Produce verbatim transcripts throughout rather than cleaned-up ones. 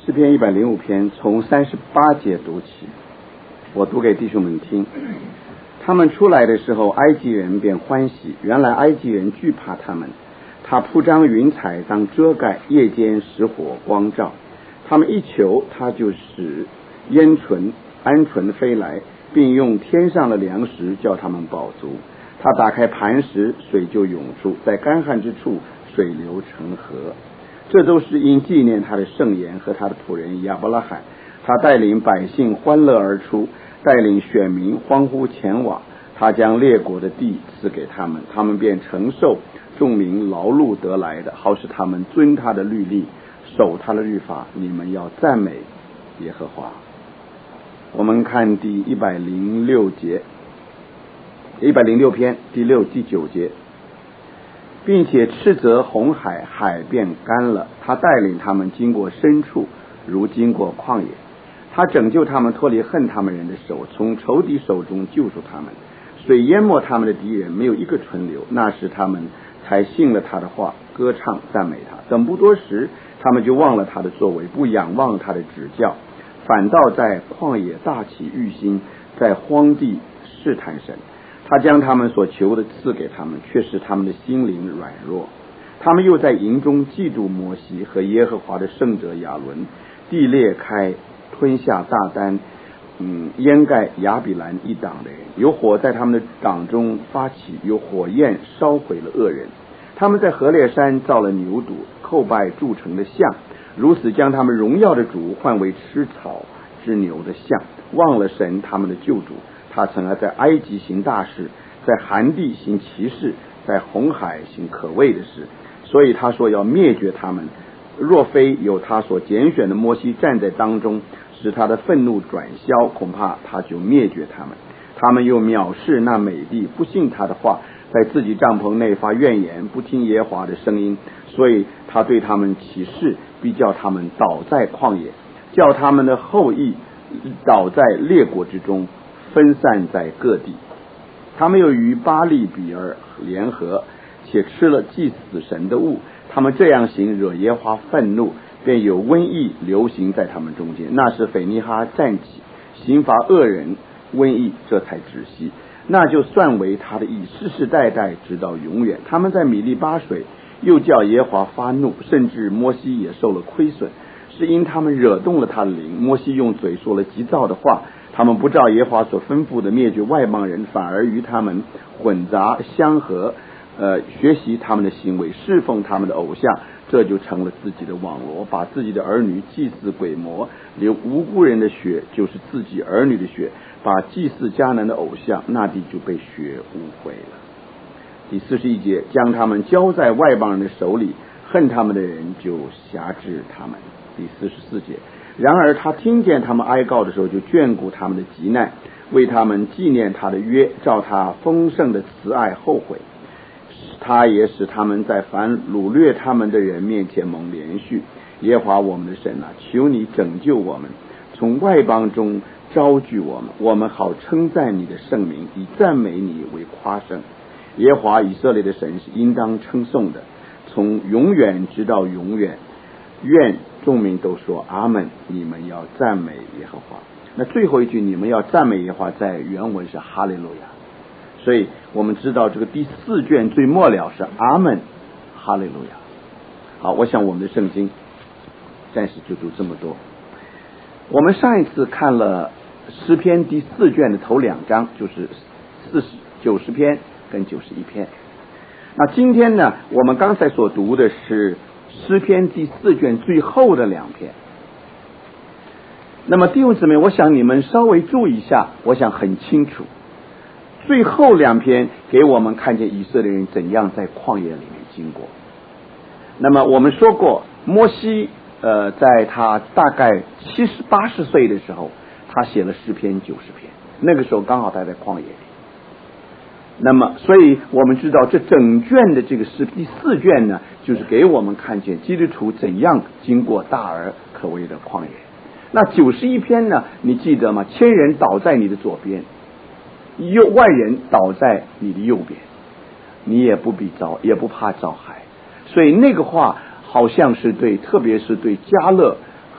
诗篇一百零五篇从三十八节读起，我读给弟兄们听。他们出来的时候，埃及人便欢喜，原来埃及人惧怕他们。他铺张云彩当遮盖，夜间使火光照。他们一求，他就使烟鹑鹌鹑飞来，并用天上的粮食叫他们饱足。他打开磐石，水就涌出，在干旱之处水流成河。这都是因纪念他的圣言和他的仆人亚伯拉罕。他带领百姓欢乐而出，带领选民欢呼前往。他将列国的地赐给他们，他们便承受众民劳碌得来的，好使他们遵他的律例，守他的律法。你们要赞美耶和华。我们看第一百零六节，一百零六篇第六第九节。并且斥责红海，海便干了。他带领他们经过深处，如经过旷野。他拯救他们脱离恨他们人的手，从仇敌手中救赎他们。水淹没他们的敌人，没有一个存留。那时他们才信了他的话，歌唱赞美他。等不多时，他们就忘了他的作为，不仰望他的指教，反倒在旷野大起欲心，在荒地试探神。他将他们所求的赐给他们，却使他们的心灵软弱。他们又在营中嫉妒摩西和耶和华的圣者亚伦。地裂开，吞下大丹，嗯，掩盖亚比兰一党的人。有火在他们的党中发起，有火焰烧毁了恶人。他们在何烈山造了牛犊，叩拜铸成的像，如此将他们荣耀的主换为吃草之牛的像，忘了神他们的救主。他曾在埃及行大事，在寒地行奇事，在红海行可畏的事。所以他说要灭绝他们，若非有他所拣选的摩西站在当中，使他的愤怒转消，恐怕他就灭绝他们。他们又藐视那美地，不信他的话，在自己帐篷内发怨言，不听耶和华的声音。所以他对他们起誓，必叫他们倒在旷野，叫他们的后裔倒在列国之中，分散在各地。他们又与巴利比尔联合，且吃了祭死神的物。他们这样行，惹耶和华愤怒，便有瘟疫流行在他们中间。那时腓尼哈站起，刑罚恶人，瘟疫这才止息。那就算为他的义，世世代代直到永远。他们在米利巴水，又叫耶和华发怒，甚至摩西也受了亏损，是因他们惹动了他的灵。摩西用嘴说了急躁的话，他们不照耶和华所吩咐的灭绝外邦人，反而与他们混杂相合，呃，学习他们的行为，侍奉他们的偶像，这就成了自己的网罗，把自己的儿女祭祀鬼魔，流无辜人的血，就是自己儿女的血，把祭祀迦南的偶像，那地就被血污秽了。第四十一节，将他们交在外邦人的手里，恨他们的人就辖制他们。第四十四节，然而他听见他们哀告的时候，就眷顾他们的急难，为他们纪念他的约，照他丰盛的慈爱后悔。他也使他们在凡掳掠他们的人面前蒙连续。耶和华我们的神啊，求你拯救我们，从外邦中招聚我们，我们好称赞你的圣名，以赞美你为夸胜。耶和华以色列的神是应当称颂的，从永远直到永远。愿众民都说阿们。你们要赞美耶和华。那最后一句，你们要赞美耶和华，在原文是哈利路亚。所以我们知道这个第四卷最末了是阿们哈利路亚。好，我想我们的圣经暂时就读这么多。我们上一次看了诗篇第四卷的头两章，就是四十九十篇跟九十一篇。那今天呢，我们刚才所读的是诗篇第四卷最后的两篇。那么弟兄姊妹，我想你们稍微注意一下，我想很清楚，最后两篇给我们看见以色列人怎样在旷野里面经过。那么我们说过，摩西呃，在他大概七十八十岁的时候，他写了诗篇九十篇，那个时候刚好他在旷野里。那么所以我们知道这整卷的这个诗第四卷呢，就是给我们看见基督徒怎样经过大而可畏的旷野。那九十一篇呢，你记得吗？千人倒在你的左边，右万人倒在你的右边，你也不必遭，也不怕遭害。所以那个话好像是对，特别是对迦勒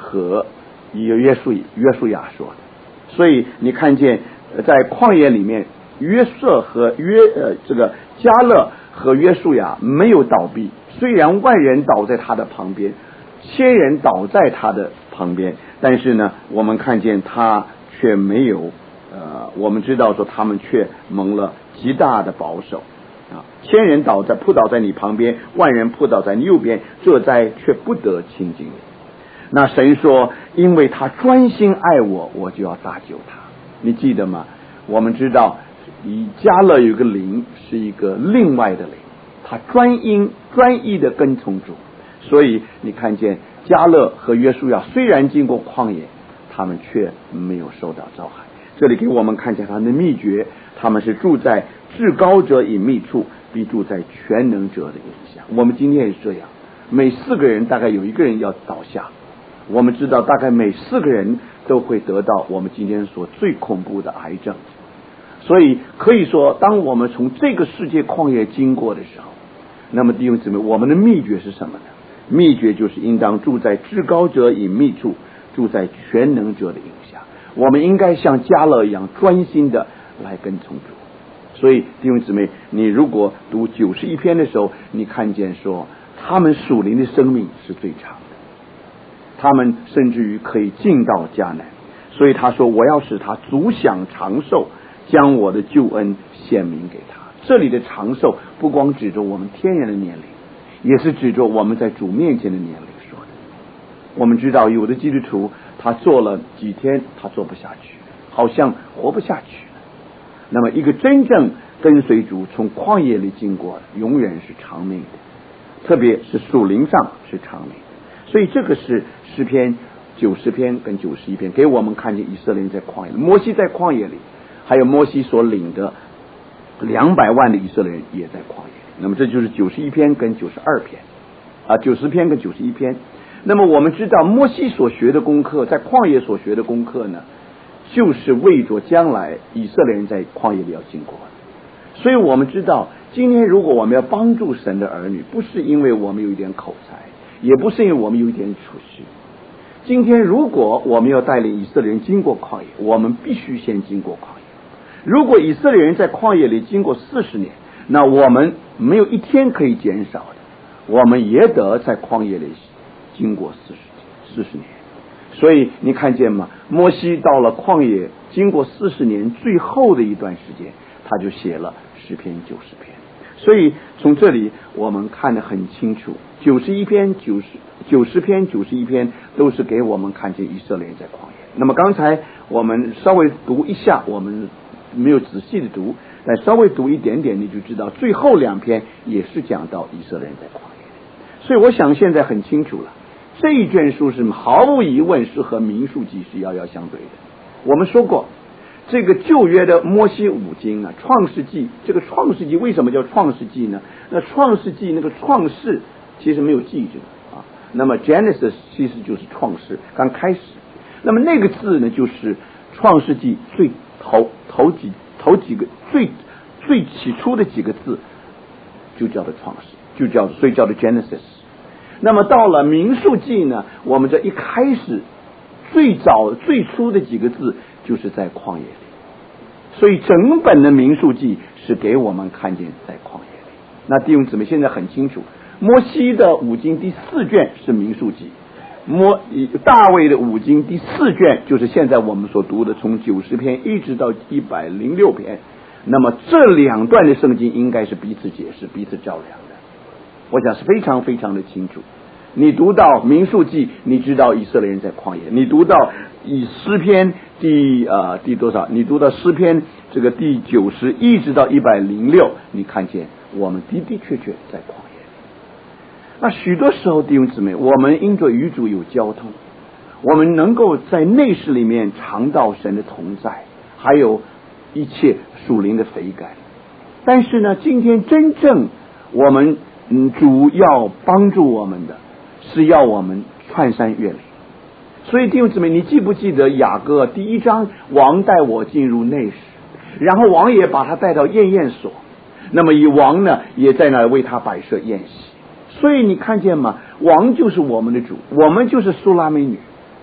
和约书约书亚说的。所以你看见在旷野里面，约瑟和约呃这个迦勒和约书亚没有倒闭，虽然万人倒在他的旁边，千人倒在他的旁边，但是呢，我们看见他却没有呃，我们知道说他们却蒙了极大的保守啊，千人倒在扑倒在你旁边，万人扑倒在你右边，这灾却不得亲近你。那神说，因为他专心爱我，我就要搭救他。你记得吗？我们知道以迦勒有一个灵是一个另外的灵，他专一专一的跟从主，所以你看见迦勒和约书亚虽然经过旷野，他们却没有受到遭害。这里给我们看见他们的秘诀，他们是住在至高者隐秘处，必住在全能者的影下。我们今天也是这样，每四个人大概有一个人要倒下，我们知道大概每四个人都会得到我们今天所最恐怖的癌症。所以可以说，当我们从这个世界旷野经过的时候，那么弟兄姊妹，我们的秘诀是什么呢？秘诀就是应当住在至高者隐秘处，住在全能者的影下。我们应该像迦勒一样专心的来跟从主。所以弟兄姊妹，你如果读九十一篇的时候，你看见说他们属灵的生命是最长的，他们甚至于可以进到迦南。所以他说，我要使他足享长寿，将我的救恩显明给他。这里的长寿不光指着我们天然的年龄，也是指着我们在主面前的年龄说的。我们知道有的基督徒他做了几天他做不下去，好像活不下去了。那么一个真正跟随主从旷野里经过的，永远是长命的，特别是属灵上是长命的。所以这个是诗篇九十篇跟九十一篇给我们看见以色列人在旷野里，摩西在旷野里，还有摩西所领的两百万的以色列人也在旷野里。那么这就是九十一篇跟九十二篇啊，九十篇跟九十一篇。那么我们知道摩西所学的功课，在旷野所学的功课呢，就是为着将来以色列人在旷野里要经过的。所以我们知道，今天如果我们要帮助神的儿女，不是因为我们有一点口才，也不是因为我们有一点储蓄。今天如果我们要带领以色列人经过旷野，我们必须先经过旷野。如果以色列人在旷野里经过四十年，那我们没有一天可以减少的，我们也得在旷野里经过四十四十年。所以你看见吗？摩西到了旷野，经过四十年最后的一段时间，他就写了诗篇九十篇。所以从这里我们看得很清楚，九十一篇、九十九十篇、九十一篇都是给我们看见以色列人在旷野。那么刚才我们稍微读一下，我们没有仔细的读，但稍微读一点点，你就知道最后两篇也是讲到以色列人在旷野。所以我想现在很清楚了，这一卷书是毫无疑问是和民数记是遥遥相对的。我们说过，这个旧约的摩西五经啊，创世纪，这个创世纪为什么叫创世纪呢？那创世纪那个创世其实没有记着啊，那么 Genesis 其实就是创世刚开始，那么那个字呢就是创世纪最头头几头几个最最起初的几个字就叫做创世，就叫所以叫做 Genesis。那么到了民数记呢，我们这一开始最早最初的几个字就是在旷野里，所以整本的民数记是给我们看见在旷野里。那弟兄姊妹现在很清楚，摩西的五经第四卷是民数记，摩大卫的五经第四卷就是现在我们所读的，从九十篇一直到一百零六篇。那么这两段的圣经应该是彼此解释、彼此照亮的，我想是非常非常的清楚。你读到民数记，你知道以色列人在旷野；你读到以诗篇第呃第多少？你读到诗篇这个第九十一直到一百零六，你看见我们的的确确在旷野。那许多时候弟兄姊妹，我们因着与主有交通，我们能够在内室里面尝到神的同在，还有一切属灵的肥甘。但是呢，今天真正我们嗯主要帮助我们的是要我们穿山越岭。所以弟兄姊妹，你记不记得雅歌第一章，王带我进入内室，然后王也把他带到宴宴所，那么以王呢也在那为他摆设宴席。所以你看见吗？王就是我们的主，我们就是苏拉美女，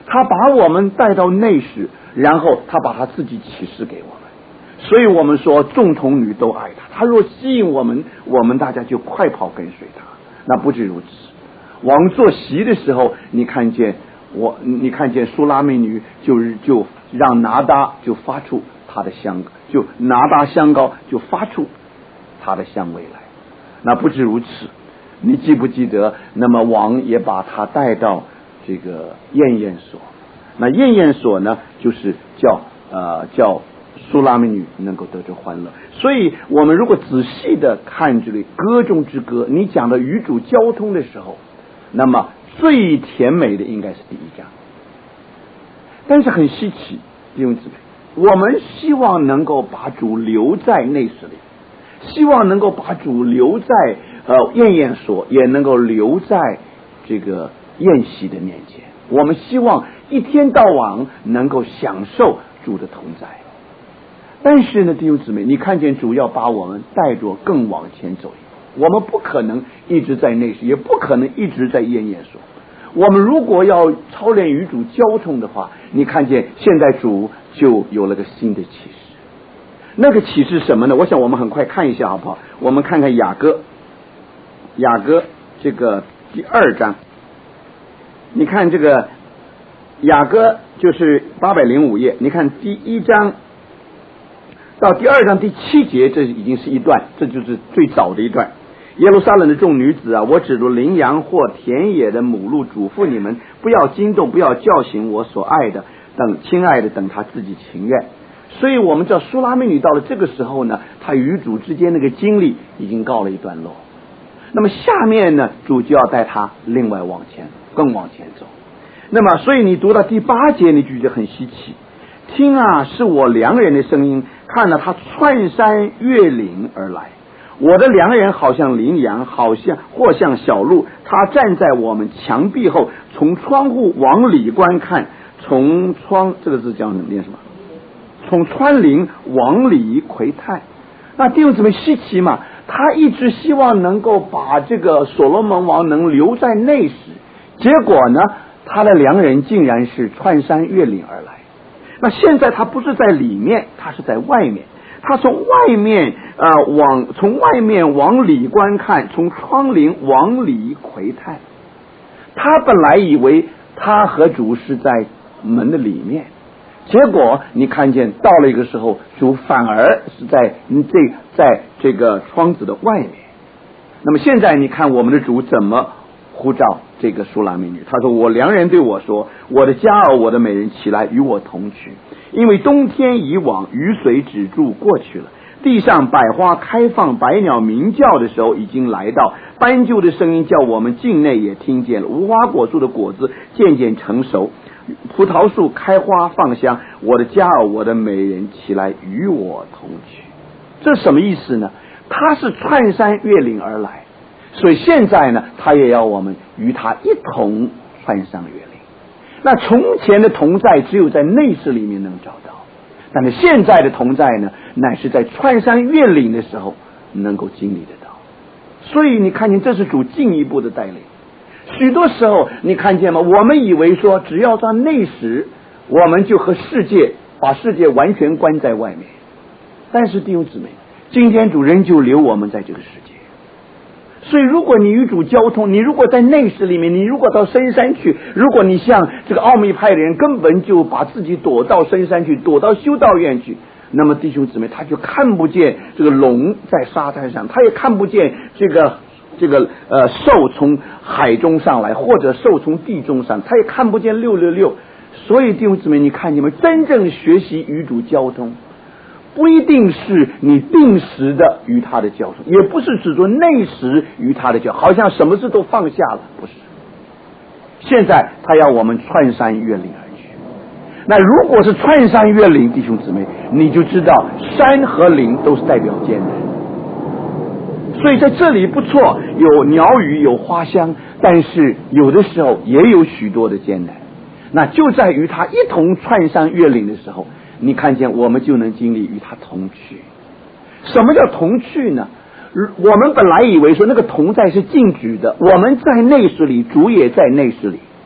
他把我们带到内室，然后他把他自己启示给我们。所以我们说众童女都爱他，他若吸引我们，我们大家就快跑跟随他。那不止如此，王坐席的时候，你看见我，你看见苏拉美女就是就让拿达就发出他的香，就拿达香膏就发出他的香味来。那不止如此，你记不记得？那么王也把他带到这个宴宴所。那宴宴所呢，就是叫呃叫苏拉美女能够得着欢乐。所以我们如果仔细的看这里歌中之歌，你讲的与主交通的时候，那么最甜美的应该是第一章。但是很稀奇，弟兄姊妹，我们希望能够把主留在内室里，希望能够把主留在呃宴宴所，也能够留在这个宴席的面前。我们希望一天到晚能够享受主的同在。但是呢，弟兄姊妹，你看见主要把我们带着更往前走一步，我们不可能一直在内室，也不可能一直在宴宴所。我们如果要操练与主交通的话，你看见现在主就有了个新的启示。那个启示什么呢？我想我们很快看一下好不好？我们看看雅歌，雅歌这个第二章，你看这个雅歌就是八百零五页，你看第一章到第二章第七节，这已经是一段，这就是最早的一段。耶路撒冷的众女子啊，我指着羚羊或田野的母鹿嘱咐你们，不要惊动，不要叫醒我所爱的，等亲爱的等他自己情愿。所以我们知道苏拉美女到了这个时候呢，她与主之间那个经历已经告了一段落。那么下面呢，主就要带她另外往前，更往前走。那么所以你读到第八节，你就觉得很稀奇。听啊，是我良人的声音，看了他窜山越岭而来。我的良人好像羚羊，好像或像小鹿，他站在我们墙壁后，从窗户往里观看，从窗这个字叫念什么？从穿林往里窥探。那弟兄姊妹稀奇嘛，他一直希望能够把这个所罗门王能留在内室，结果呢，他的良人竟然是窜山越岭而来。那现在他不是在里面，他是在外面。他从外面呃往从外面往里观看，从窗棂往里窥探。他本来以为他和主是在门的里面，结果你看见到了一个时候，主反而是在这在这个窗子的外面。那么现在你看我们的主怎么呼召这个苏拉美女？他说：我良人对我说，我的佳偶，我的美人，起来与我同去，因为冬天已往，雨水止住过去了，地上百花开放，百鸟鸣叫的时候已经来到，斑鸠的声音叫我们境内也听见了，无花果树的果子渐渐成熟，葡萄树开花放香，我的佳偶，我的美人，起来与我同去。这什么意思呢？他是窜山越岭而来，所以现在呢，他也要我们与他一同窜山越岭。那从前的同在只有在内室里面能找到，但是现在的同在呢，乃是在窜山越岭的时候能够经历得到。所以你看见这是主进一步的带领。许多时候你看见吗？我们以为说只要到内室，我们就和世界把世界完全关在外面。但是弟兄姊妹，今天主仍旧留我们在这个世界。所以如果你与主交通，你如果在内室里面，你如果到深山去，如果你像这个奥秘派的人根本就把自己躲到深山去，躲到修道院去，那么弟兄姊妹，他就看不见这个龙在沙滩上，他也看不见这个这个呃兽从海中上来，或者兽从地中上，他也看不见六六六。所以弟兄姊妹，你看见没？真正学习与主交通，不一定是你定时的与他的交通，也不是只做内时与他的交通，好像什么事都放下了，不是。现在他要我们窜山越岭而去。那如果是窜山越岭，弟兄姊妹，你就知道山和岭都是代表艰难。所以在这里不错，有鸟语，有花香，但是有的时候也有许多的艰难。那就在于他一同窜山越岭的时候，你看见我们就能经历与他同去。什么叫同去呢？我们本来以为说那个同在是静止的，我们在内室里，主也在内室里。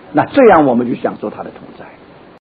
那这样我们就享受他的同在。